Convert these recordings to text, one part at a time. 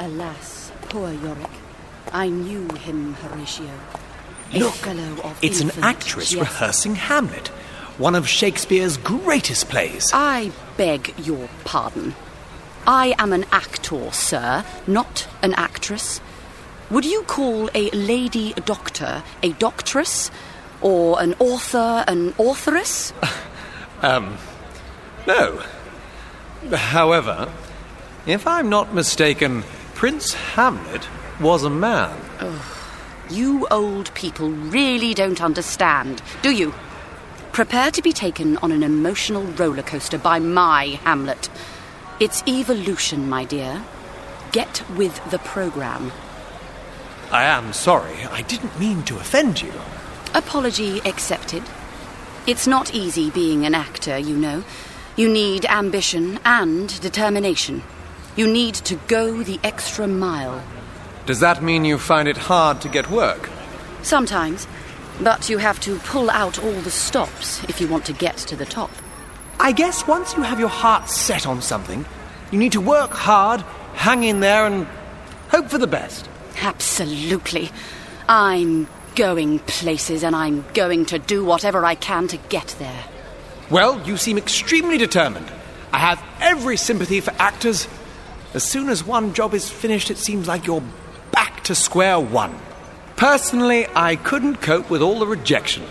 Alas, poor Yorick. I knew him, Horatio. Look, a fellow of it's an infinite actress jest. rehearsing Hamlet, one of Shakespeare's greatest plays. I beg your pardon. I am an actor, sir, not an actress. Would you call a lady doctor a doctress? Or an author an authoress? No. However, if I'm not mistaken, Prince Hamlet was a man. You old people really don't understand, do you? Prepare to be taken on an emotional roller coaster by my Hamlet. It's evolution, my dear. Get with the program. I am sorry. I didn't mean to offend you. Apology accepted. It's not easy being an actor, you know. You need ambition and determination. You need to go the extra mile. Does that mean you find it hard to get work? Sometimes. But you have to pull out all the stops if you want to get to the top. I guess once you have your heart set on something, you need to work hard, hang in there, and hope for the best. Absolutely. I'm going places, and I'm going to do whatever I can to get there. Well, you seem extremely determined. I have every sympathy for actors. As soon as one job is finished, it seems like you're back to square one. Personally, I couldn't cope with all the rejection.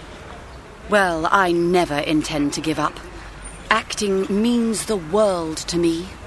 Well, I never intend to give up. Acting means the world to me.